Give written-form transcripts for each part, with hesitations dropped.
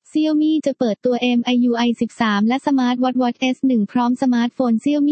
Xiaomi จะเปิดตัว MIUI 13 และ Smart Watch S1 พร้อมสมาร์ทโฟน Xiaomi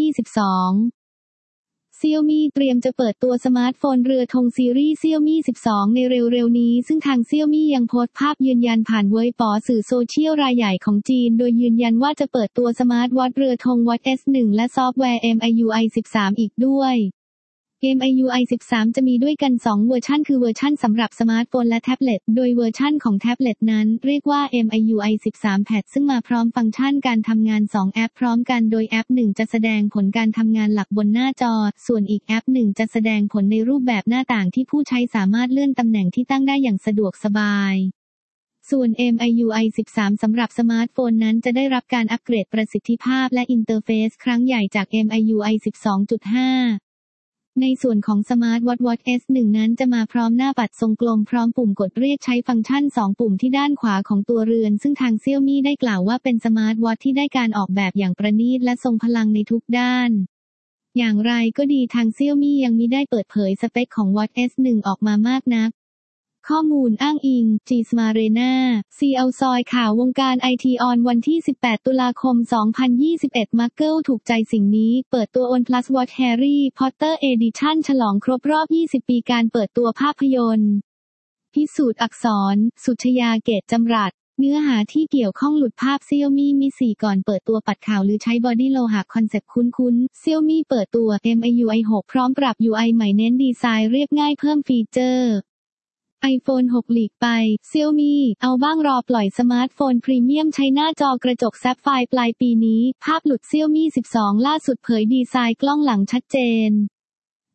12 Xiaomi เตรียมจะเปิดตัวสมาร์ทโฟนเรือธงซีรีส์ Xiaomi 12 ในเร็วๆนี้ซึ่งทาง Xiaomi ยังโพสต์ภาพยืนยันผ่านเว็บสื่อโซเชียลรายใหญ่ของจีนโดยยืนยันว่าจะเปิดตัวสมาร์ทวอทช์เรือธง Watch S1 และซอฟต์แวร์ MIUI 13 อีกด้วย MIUI 13 จะมีด้วยกัน 2 เวอร์ชันคือเวอร์ชันสำหรับสมาร์ทโฟนและแท็บเล็ตโดยเวอร์ชันของแท็บเล็ตนั้นเรียกว่า MIUI 13 Pad ซึ่งมาพร้อมฟังก์ชันการทำงาน 2 แอปพร้อมกันโดยแอป 1 จะแสดงผลการทำงานหลักบนหน้าจอส่วนอีกแอป 1 จะแสดงผลในรูปแบบหน้าต่างที่ผู้ใช้สามารถเลื่อนตำแหน่งที่ตั้งได้อย่างสะดวกสบายส่วน MIUI 13 สำหรับสมาร์ทโฟนนั้นจะได้รับการอัปเกรดประสิทธิภาพและอินเทอร์เฟซครั้งใหญ่จาก MIUI 12.5ในส่วนของ Smart Watch S1 นั้นจะมาพร้อมหน้าปัดทรงกลมพร้อมปุ่มกดเรียกใช้ฟังก์ชัน 2 ปุ่มที่ด้านขวาของตัวเรือนซึ่งทาง Xiaomi ได้กล่าวว่าเป็นสมาร์ทวอทช์ที่ได้การออกแบบอย่างประณีตและทรงพลังในทุกด้านอย่างไรก็ดีทาง Xiaomi ยังมิได้เปิดเผยสเปคของ Watch S1 ออกมามากนักข้อมูลอ้างอิง Gsmarena CL ซอยข่าววงการไอทีออนวันที่ 18 ตุลาคม 2021 มาร์เกิลถูกใจสิ่งนี้เปิดตัว OnePlus Watch Harry Potter Edition ฉลองครบรอบ 20 ปีการเปิดตัวภาพยนตร์พิสูจน์อักษร สุชยาเกตจำรัดเนื้อหาที่เกี่ยวข้องหลุดภาพ Xiaomi Mi 4 ก่อนเปิดตัวปัดข่าวหรือใช้บอดี้โลหะคอนเซ็ปต์คุ้นๆ Xiaomi เปิดตัว MIUI 6 พร้อมปรับ UI ใหม่เน้นดีไซน์เรียบง่ายเพิ่มฟีเจอร์iPhone 6 หลีกไป Xiaomi เอาบ้างรอปล่อยสมาร์ทโฟนพรีเมียมใช้หน้าจอกระจกแซฟไฟร์ปลายปีนี้ภาพหลุด Xiaomi 12 ล่าสุดเผยดีไซน์กล้องหลังชัดเจน